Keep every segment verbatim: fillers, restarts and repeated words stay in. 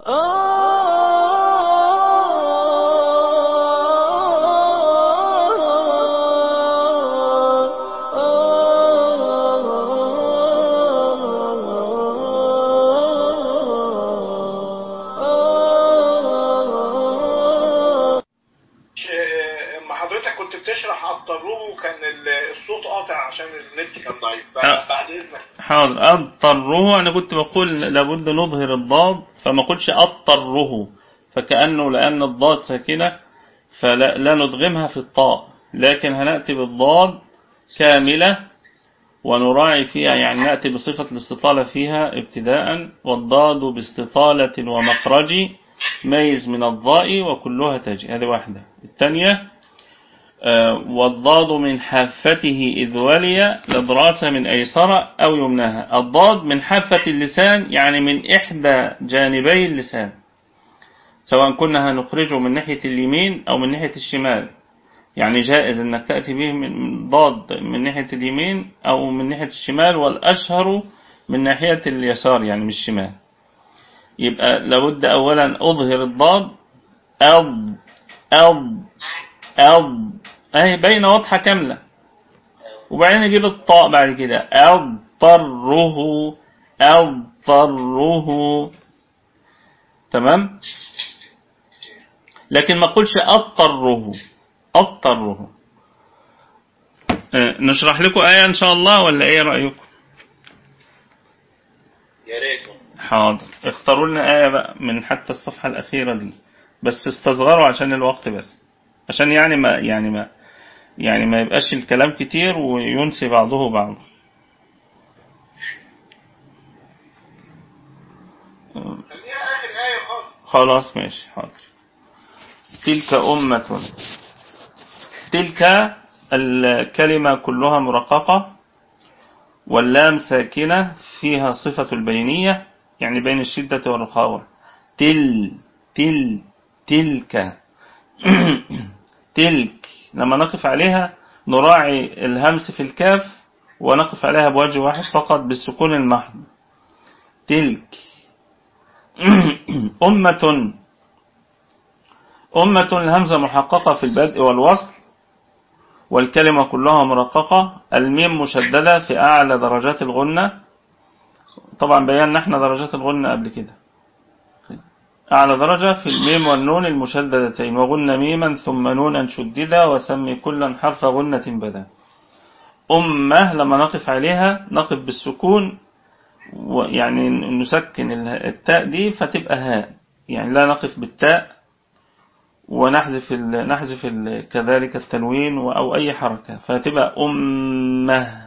حاضر. أضطره أنا كنت بقول لابد نظهر الضاد فما قلتش أضطره، فكأنه لأن الضاد ساكنة فلا لا ندغمها في الطاء، لكن هنأتي بالضاد كاملة ونراعي فيها، يعني نأتي بصفة الاستطالة فيها ابتداء، والضاد باستطالة ومخرج ميز من الضاء وكلها تجي. هذه واحدة. الثانية والضاد من حافته إذ ولي لدراسة من أيسر أو يمناها. الضاد من حافة اللسان يعني من إحدى جانبي اللسان، سواء كنا هنخرجه من ناحية اليمين أو من ناحية الشمال، يعني جائز أنك تأتي به من ضاد من ناحية اليمين أو من ناحية الشمال، والأشهر من ناحية اليسار يعني من الشمال. يبقى لابد أولا أظهر الضاد أض أض أض أهي بين واضحة كاملة، وبعدين نجيب الطاء بعد كده أضطره أضطره. تمام. لكن ما قلش أضطره أضطره. أه نشرح لكم آية إن شاء الله ولا إيه رأيكم؟ يا ريت. حاضر. اختاروا لنا آية بقى من حتى الصفحة الأخيرة دي، بس استصغروا عشان الوقت، بس عشان يعني ما يعني ما يعني ما يبقاش الكلام كتير وينسي بعضه بعض. خلاص ماشي. حاضر. تلك أمة، تلك الكلمة كلها مرققة، واللام ساكنة فيها صفة البينية يعني بين الشدة والرخاوة. تل تل تلك تلك لما نقف عليها نراعي الهمس في الكاف ونقف عليها بوجه واحد فقط بالسكون المحض. تلك. أمة، أمة الهمزة محققة في البدء والوصل، والكلمة كلها مرققة. الميم مشددة في أعلى درجات الغنة، طبعا بينا احنا درجات الغنة قبل كده. أعلى درجة في الميم والنون المشددتين، وغن ميما ثم نونا شددا وسمي كلا حرف غنة بدا. أمة لما نقف عليها نقف بالسكون، يعني نسكن التاء دي فتبقى هاء، يعني لا نقف بالتاء ونحذف ال... نحذف ال... كذلك التنوين أو أي حركة، فتبقى أمة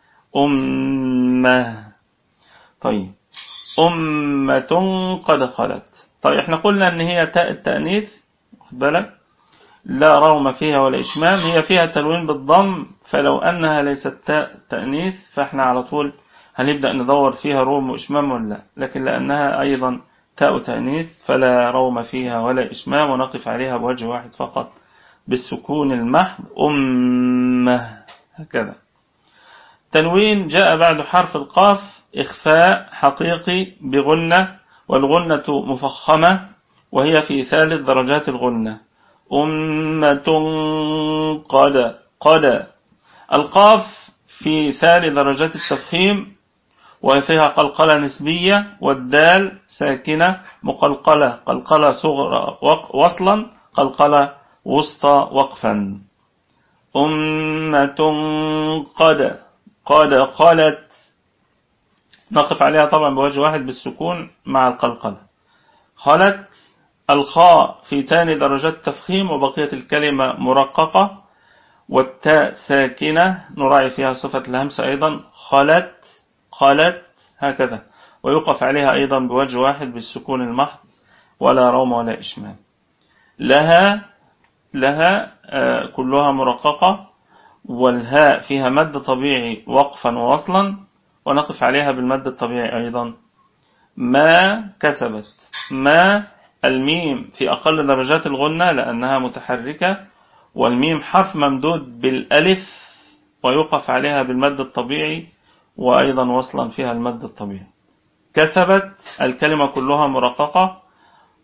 أمة. طيب أمة قد خلت. طيب احنا قلنا ان هي تاء التأنيث، خد بالك، لا روم فيها ولا إشمام، هي فيها تنوين بالضم، فلو أنها ليست تاء تأنيث فاحنا على طول هنبدأ ندور فيها روم وإشمام ولا لا، لكن لأنها أيضا تاء تأنيث فلا روم فيها ولا إشمام، ونقف عليها بوجه واحد فقط بالسكون المحض. أمة هكذا. تنوين جاء بعد حرف القاف إخفاء حقيقي بغنة، والغنة مفخمة وهي في ثالث درجات الغنة. أمة قد قد. القاف في ثالث درجات التفخيم وفيها قلقلة نسبية، والدال ساكنة مقلقلة، قلقلة صغرى وصلا، قلقلة وسطى وقفا. أمة قد قد خلت، نقف عليها طبعا بوجه واحد بالسكون مع القلقلة. خلت. الخاء في ثاني درجات التفخيم وبقية الكلمة مرققة، والتاء ساكنة نراعي فيها صفة الهمس أيضا. خلت خلت هكذا، ويقف عليها أيضا بوجه واحد بالسكون المحض ولا روم ولا إشمام. لها لها آه كلها مرققة، والهاء فيها مد طبيعي وقفا ووصلا، ونقف عليها بالمد الطبيعي أيضا. ما كسبت. ما الميم في أقل درجات الغنة لأنها متحركة، والميم حرف ممدود بالألف ويوقف عليها بالمد الطبيعي، وأيضا وصلا فيها المد الطبيعي. كسبت الكلمة كلها مرققة،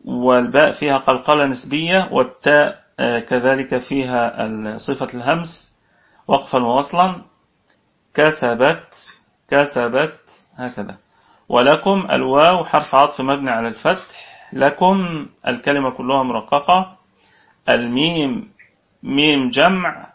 والباء فيها قلقلة نسبية، والتاء كذلك فيها صفة الهمس وقفا ووصلا. كسبت كسبت هكذا. ولكم الواو حرف عطف مبني على الفتح. لكم الكلمة كلها مرققة. الميم ميم جمع.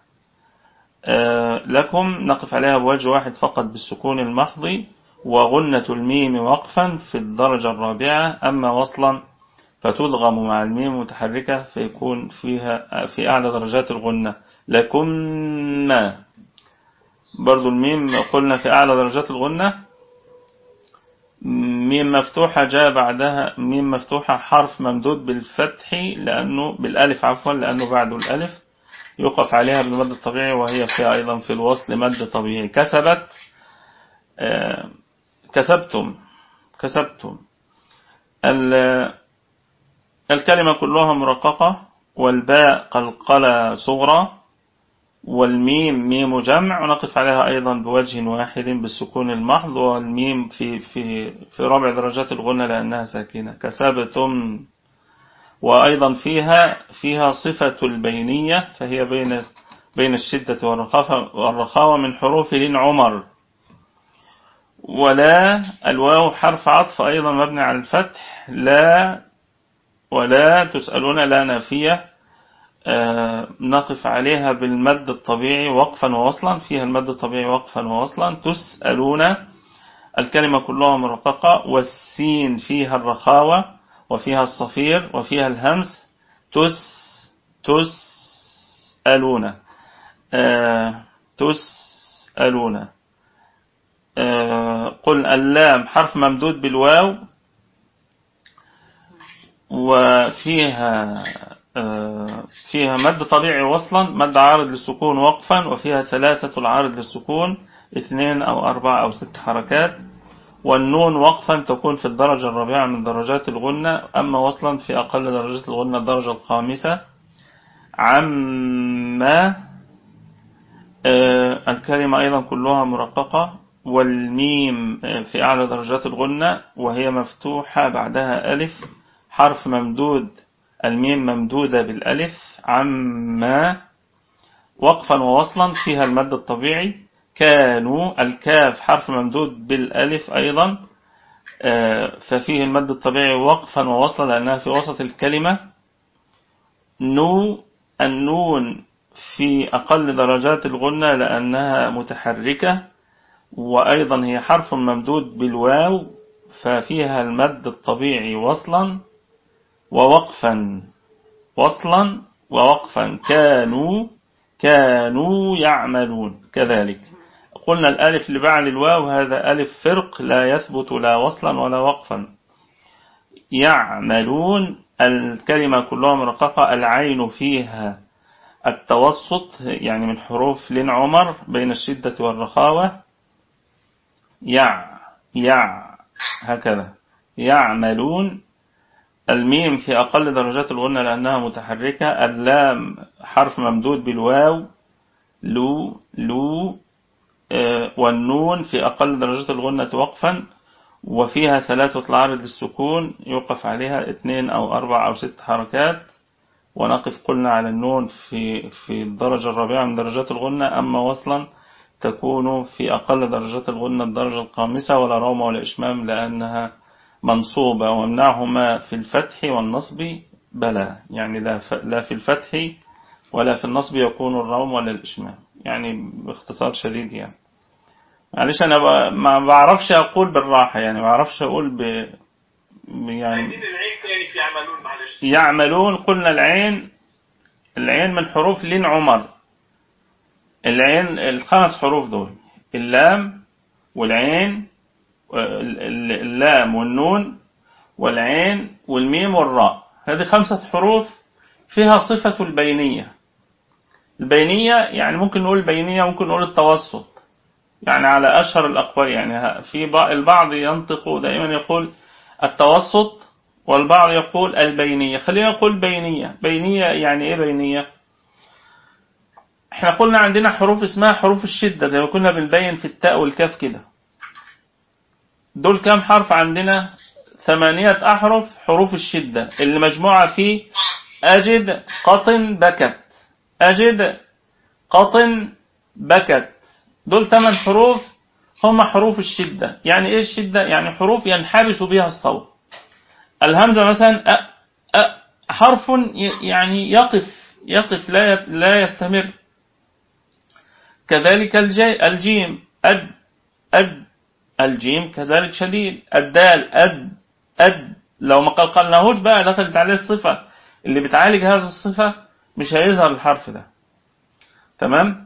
لكم نقف عليها بوجه واحد فقط بالسكون المحض، وغنة الميم وقفا في الدرجة الرابعة. أما وصلا فتدغم مع الميم متحركة فيكون فيها في أعلى درجات الغنة. لكم برضو الميم قلنا في أعلى درجات الغنة. ميم مفتوحة جاء بعدها ميم مفتوحة حرف ممدود بالفتح لأنه بالألف عفوا لأنه بعده الألف يوقف عليها بالمد الطبيعي، وهي فيها أيضا في الوصل مد طبيعي. كسبت آه كسبتم كسبتم. الكلمة كلها مرققة، والباء قلقلة صغرى، والميم ميم جمع ونقف عليها أيضا بوجه واحد بالسكون المحض، والميم في في في رابع درجات الغنة لأنها ساكنة. كسبتم. وأيضا فيها فيها صفة البينية، فهي بين بين الشدة والرخاوة من حروف لين عمر. ولا الواو حرف عطف أيضا مبني على الفتح. لا ولا تسألون لا نافية آه نقف عليها بالمد الطبيعي وقفا ووصلا. فيها المد الطبيعي وقفا ووصلا. تسألون الكلمة كلها مرققة، والسين فيها الرخاوة وفيها الصفير وفيها الهمس. تس تسألون آه تسألون. آه قل اللام حرف ممدود بالواو، وفيها آه فيها مد طبيعي وصلا، مد عارض للسكون وقفا، وفيها ثلاثة العارض للسكون اثنين أو أربعة أو ست حركات. والنون وقفا تكون في الدرجة الرابعة من درجات الغنة، أما وصلا في أقل درجات الغنة الدرجة الخامسة. عما آه الكلمة أيضا كلها مرققة، والميم في أعلى درجات الغنة وهي مفتوحة بعدها ألف حرف ممدود. الميم ممدودة بالألف. عما وقفا ووصلا فيها المد الطبيعي. كانوا الكاف حرف ممدود بالألف أيضا، ففيه المد الطبيعي وقفا ووصلا لأنها في وسط الكلمة. نو النون في أقل درجات الغنة لأنها متحركة، وأيضا هي حرف ممدود بالواو ففيها المد الطبيعي وصلا ووقفا وصلا ووقفا. كانوا كانوا يعملون كذلك. قلنا الألف اللي بعد الواو هذا ألف فرق لا يثبت لا وصلا ولا وقفا. يعملون الكلمة كلها مرققة. العين فيها التوسط يعني من حروف لين عمر بين الشدة والرخاوة. يع يع هكذا. يعملون. الميم في أقل درجات الغنة لأنها متحركة. اللام حرف ممدود بالواو. لو لو آه والنون في أقل درجات الغنة وقفا، وفيها ثلاثة العارض للسكون يوقف عليها اثنين أو أربع أو ست حركات. ونقف قلنا على النون في في الدرجة الرابعة من درجات الغنة. أما وصلا تكون في أقل درجات الغنة الدرجة الخامسة، ولا روم ولا إشمام لأنها منصوبة. ومنعهما في الفتح والنصب بلا، يعني لا لا في الفتح ولا في النصب يكون الروم ولا الإشمام، يعني باختصار شديد. يعني معلش أنا ما بعرفش أقول بالراحة، يعني ما بعرفش أقول ب يعني يعملون. قلنا العين العين من حروف لين عمر. العين الخمس حروف دول اللام والعين اللام والنون والعين والميم والراء، هذه خمسة حروف فيها صفة البينية. البينية يعني ممكن نقول البينية، ممكن نقول التوسط، يعني على أشهر الأقوال. يعني في البعض ينطق دائما يقول التوسط، والبعض يقول البينية. خلينا نقول بينية. بينية يعني إيه بينية؟ احنا قلنا عندنا حروف اسمها حروف الشدة زي ما كنا بنبين في التاء والكاف كده. دول كام حرف عندنا؟ ثمانية أحرف حروف الشدة اللي مجموعة في أجد قطن بكت. أجد قطن بكت، دول ثمان حروف هم حروف الشدة. يعني إيه الشدة؟ يعني حروف ينحبس بها الصوت. الهمزة مثلا أ أ حرف يعني يقف يقف لا لا يستمر. كذلك الجيم أد أد، الجيم كذلك شديد. الدال أد أد، لو ما قلقلناهوش بقى دخلت عليه الصفة اللي بتعالج هذه الصفة مش هيظهر الحرف ده. تمام.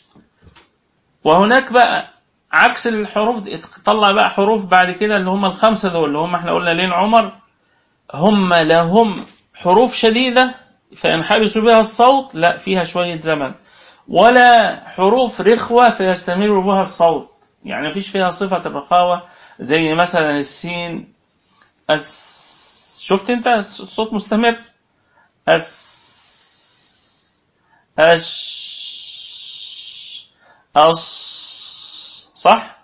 وهناك بقى عكس الحروف دي، طلع بقى حروف بعد كده اللي هم الخمسة دول اللي هم احنا قلنا لين عمر، هم لهم حروف شديدة فينحبس بها الصوت، لا فيها شوية زمن، ولا حروف رخوة فيستمر بها الصوت، يعني مفيش فيها صفة الرخاوة زي مثلا السين أس. شفت انت الصوت مستمر أس أش أص، صح؟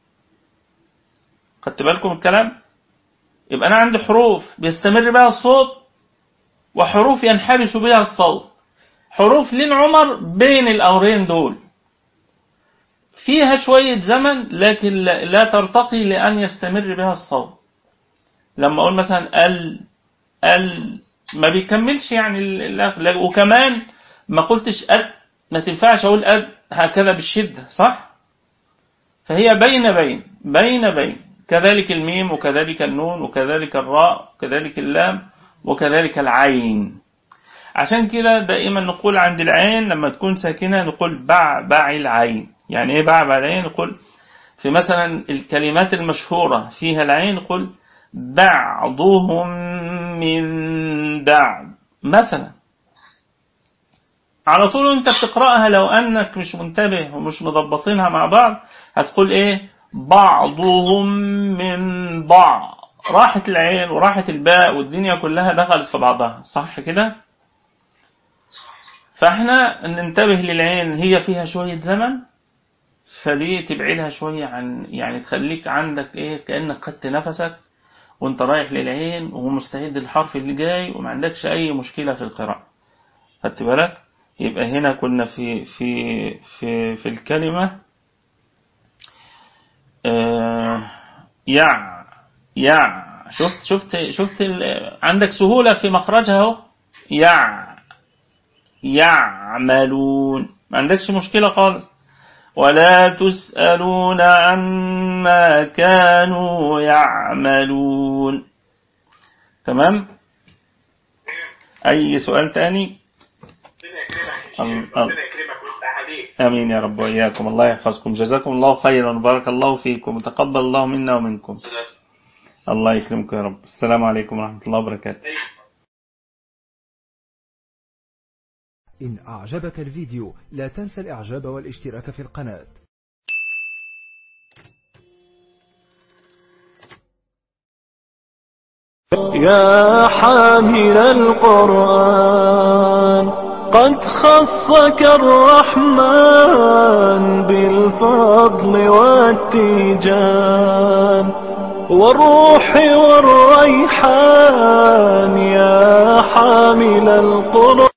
خدت بالكم الكلام؟ يبقى أنا عندي حروف بيستمر بها الصوت وحروف ينحبس بها الصوت. حروف لين عمر بين الأمرين دول فيها شوية زمن لكن لا ترتقي لأن يستمر بها الصوت. لما أقول مثلا ال ال ما بيكملش يعني ال، وكمان ما قلتش أد، ما تنفعش أقول أد هكذا بالشدة، صح؟ فهي بين بين بين بين. كذلك الميم وكذلك النون وكذلك الراء وكذلك اللام وكذلك العين. عشان كده دائما نقول عند العين لما تكون ساكنة نقول بعبع العين. يعني ايه بعبع العين؟ نقول في مثلا الكلمات المشهورة فيها العين نقول بعضهم من بعض مثلا. على طول انت بتقرأها لو انك مش منتبه ومش مضبطينها مع بعض هتقول ايه؟ بعضهم من بعض. راحت العين وراحت الباء والدنيا كلها دخلت في بعضها، صح كده؟ فاحنا ننتبه للعين، هي فيها شوية زمن فدي تبعدها شوية عن، يعني تخليك عندك ايه كأنك خدت نفسك وانت رايح للعين ومستعد للحرف اللي جاي وما عندكش اي مشكلة في القراءة. خدت بالك؟ يبقى هنا كنا في في في في الكلمة آه يع يع. شفت شفت شفت عندك سهولة في مخرجها اهو. يع يعملون، ما عندكش مشكلة خالص. ولا تسألون عما كانوا يعملون. تمام. أي سؤال تاني؟ آمين يا رب وإياكم. الله يحفظكم. جزاكم الله خيرا وبارك الله فيكم وتقبل الله منا ومنكم. الله يكرمكم يا رب. السلام عليكم ورحمة الله وبركاته. إن أعجبك الفيديو لا تنسى الإعجاب والاشتراك في القناة. يا حامل القرآن قد خصك الرحمن بالفضل والتيجان والروح والريحان. يا حامل القرآن